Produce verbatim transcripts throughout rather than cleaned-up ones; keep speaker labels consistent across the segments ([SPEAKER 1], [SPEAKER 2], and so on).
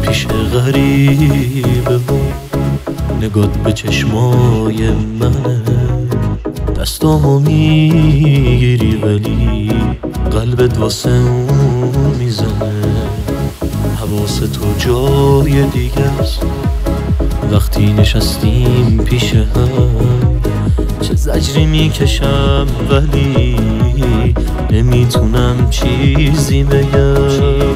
[SPEAKER 1] پیش غریبه و نگات به چشمای منه، دستامو میگیری ولی قلبت واسه اون میزنه. حواس تو جای دیگه است وقتی نشستیم پیش هم، چه زجری میکشم ولی نمیتونم چیزی بگم.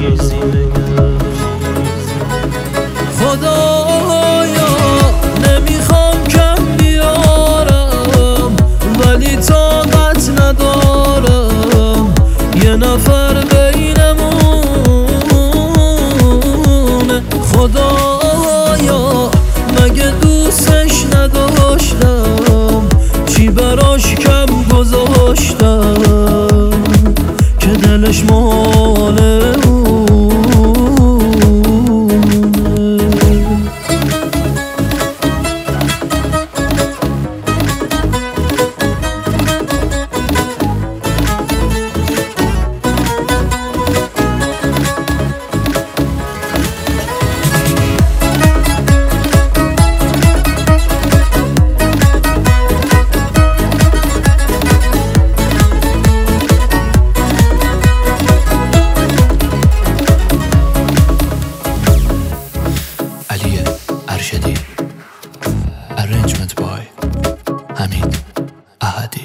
[SPEAKER 2] خدایا نمیخوام کم بیارم ولی طاقت ندارم یه نفر بینمونه. خدایا مگه دوستش نداشتم، چی براش کم گذاشتم که دلش مال
[SPEAKER 1] ارشدی. Arrangement by حمید احدی.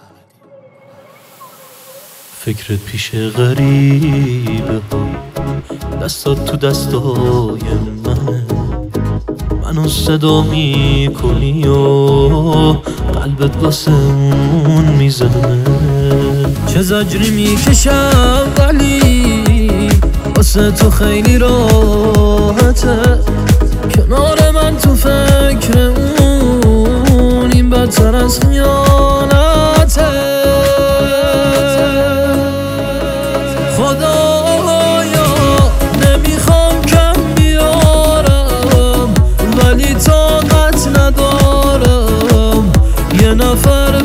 [SPEAKER 1] فکرت پیش غریبه ها، دستات تو دستای منه، منو صدا میکنی و قلبت واسه اون میزنه.
[SPEAKER 2] چه زجری میکشم ولی واسه تو خیلی راحته، کنار من تو فکر اون این بدتر از خیانته. خدایا نمیخوام کم بیارم ولی طاقت ندارم یه نفر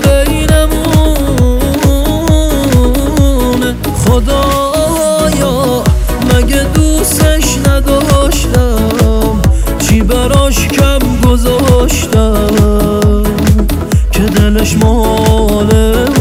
[SPEAKER 2] بینمونه. خدایا مگه دوستش نداشتم، چی براش کم گذاشتم که دلش ماله